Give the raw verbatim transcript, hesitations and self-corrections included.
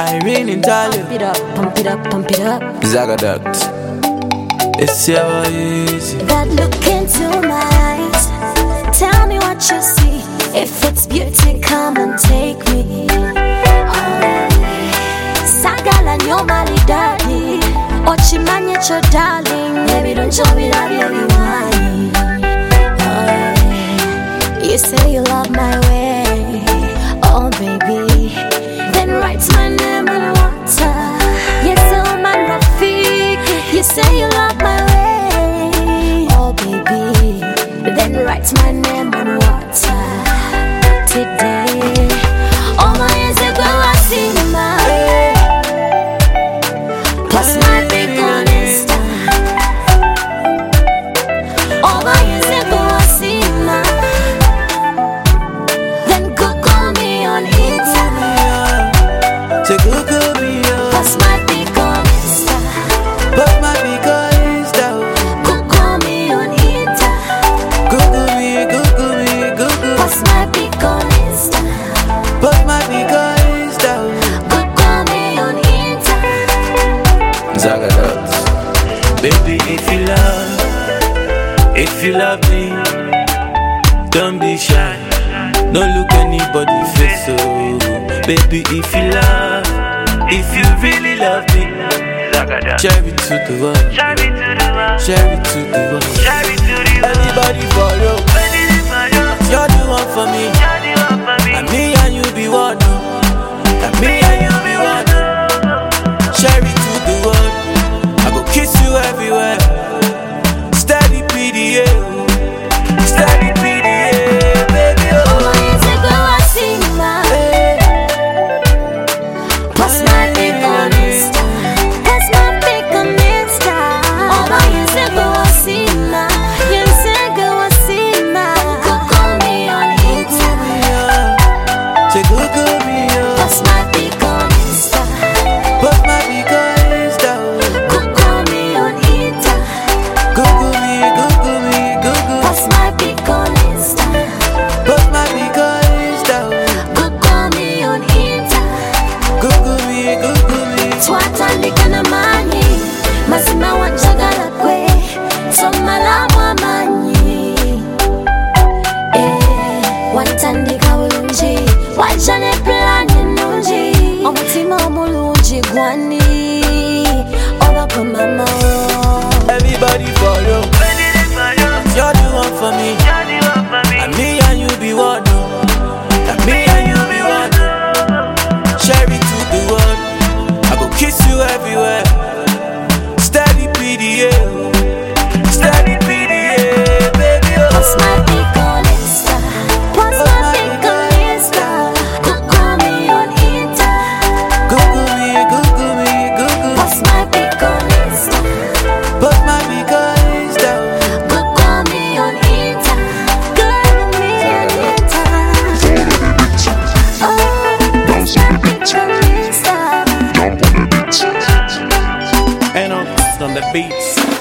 Irene in Italy. Pump it up, pump it up, pump it up. Zagadat. It's ever easy. That look into my eyes. Tell me what you see. If it's beauty, come and take me. Oh, Sagala nyomali daddy. Ochimanye cho darling. Baby, don't show me that baby wine. Oh, you say you love my way. Oh, baby. Then write my name in water. Yes, oh, man, Rafik. You say you love my way. Oh, baby. Then write my name in water. Today, all my years ago I seen my plus my big on Insta. All my years ago I seen my then Google me on Insta. Say Google me up. Plus my big on Insta. But my big on Insta. Google me on Insta. Google me, Google me, Google. Plus my big on Insta. But my big on Insta. Google me on Insta. Zagadat. Baby, if you love, if you love me, don't be shy. Don't look anybody face, so baby, if you love, if you really love me, share it to the world, share it to the world, everybody follow. You're the one for me, and me and you be one, and me and you be one. Share it to the world, I go kiss you everywhere. Steady P D A, steady P D A, baby. All Oh, my years ago I seen my plus my big on Insta. Plus my big on Insta. All my years ago I seen my years ago I seen my Google me on Insta. say Google me up, Plus my big on Insta. but my big on Insta. Google me on Insta. Google me, Google me, Google. Plus my big on Insta. But my big on Insta. Google me on Insta. Google me, Google me. Twatandika na mani mazima wanjagala kwe somala mwamanyi eh watandika bulungi wajane plan nungi omutima omulungi gwani oba kwa mama. Everybody follow. You're the one for me, and me and you be one, and me and you be one. Share it to the world, I go kiss you everywhere. Steady P D A, steady P D A, baby. What's my Oh, big on Insta? What's my big on Insta? Google me on Insta. Google me, Google me, Google. What's my big on Insta? But my big on Insta. Google me on Insta. Google me on Insta. Oh, what's my big on Insta? Jump on the beat. And on the beats.